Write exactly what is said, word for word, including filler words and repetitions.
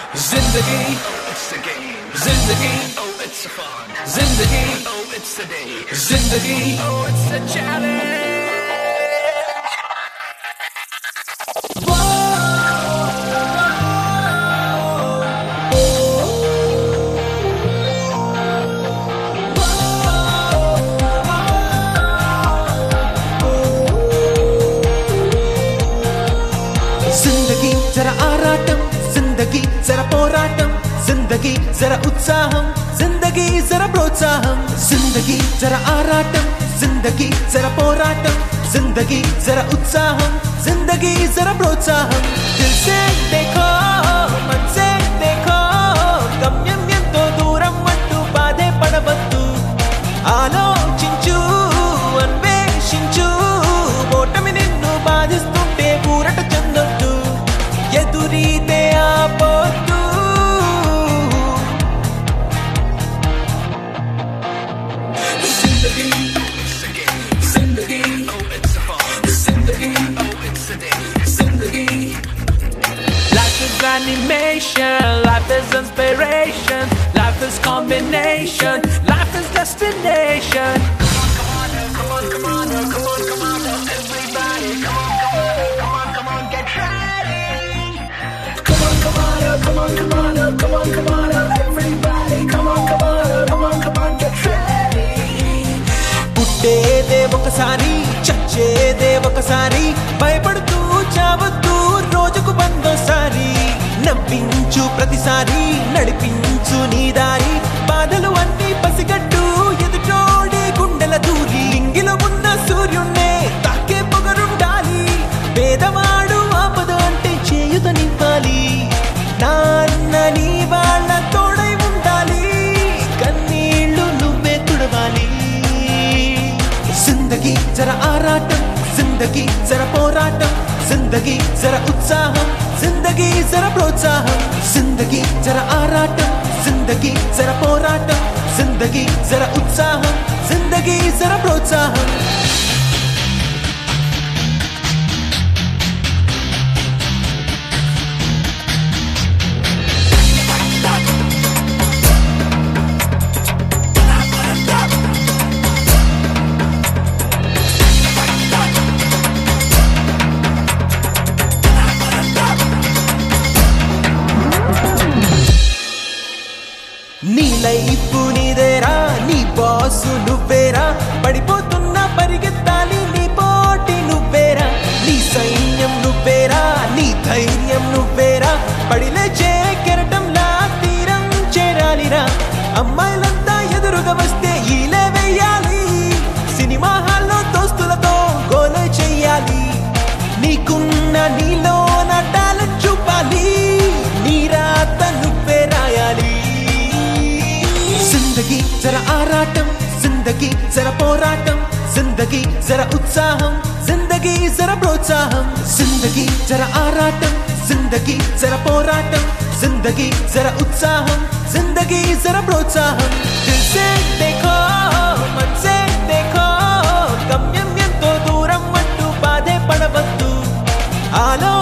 Zindagi, oh it's a game. Zindagi, oh it's a fun. Zindagi, oh it's a day. Zindagi, oh it's a challenge. जिंदगी जरा आराटम जिंदगी जरा पोराटम जिंदगी जरा उत्साहम जिंदगी जरा प्रोत्साहम जिंदगी जरा आराटम जिंदगी जरा पोराटम जिंदगी जरा उत्साहम जिंदगी जरा प्रोत्साहम दिल से देखो मन से देखो गम्यम ఎంతో దూరం అంటూ బాధే పడవద్దు ఆలోచించు అన్వేషించు ఓటమి నిన్ను బాధిస్తుంటే ఊరట చెందొద్దు ఎదురీతే ఆపొద్దు Zindagi, it's a game. Zindagi, oh it's a fun. Zindagi, oh it's a day. Zindagi. Life is animation, life is inspiration, life is combination, life is destination. Come on, come on, come on, come on, come on, everybody, come on, come on, come on, come on, get ready. Come on, come on, come on, come on, come on, come on, everybody, come on, come on, come on, come on, get ready. పుట్టేదే ఒకసారి చచ్చేదే ఒకసారి భయపడుతూ చావద్దు రోజుకు వందోసారి నవ్వించు ప్రతిసారి నడిపించు నీ దారి బాధలు అన్నీ పసిగట్టు ఎదుటోడి గుండెల దూరి ఇంగిలో ఉన్న సూర్యున్నే తాకే పొగరుండాలి పేదవాడు ఆపద అంటే చేయుతనివ్వాలి నాన్న నీ వాళ్ళ తోడై ఉండాలి కన్నీళ్లు నువ్వే తుడవాలి जिंदगी जरा आराटम जिंदगी जरा पोराटम जिंदगी जरा उत्साहम जिंदगी जरा प्रोत्साहम जिंदगी जरा आराटम जिंदगी जरा पोराटम जिंदगी जरा उत्साहम जिंदगी जरा प्रोत्साहम నీ లైఫ్ నీదేరా నీ బాసు నువ్వేరా పడిపోతున్నా పరిగెత్తాలి నీ పోటీ నువ్వేరా నీ సైన్యం నువ్వేరా నీ ధైర్యం నువ్వేరా పడిలేచే కెరటంలా తీరం చేరాలిరా అమ్మాయిలంతా ఎదురుగా వస్తే ఈలే వెయ్యాలి సినిమా హాల్లో దోస్తులతో గోల చెయ్యాలి నీకున్న నీలోన టాలెంట్ చూపాలి నీ రాత నువ్వే రాయాలి जिंदगी जरा आराटम जिंदगी जरा पोराटम जिंदगी जरा उत्साहम जिंदगी जरा प्रोत्साहम जिंदगी जरा आराटम जिंदगी जरा पोराटम जिंदगी जरा उत्साहम जिंदगी जरा प्रोत्साहम दिल से देखो मन से देखो गम्यम ఎంతో దూరం అంటూ బాధే పడవద్దు ఆలో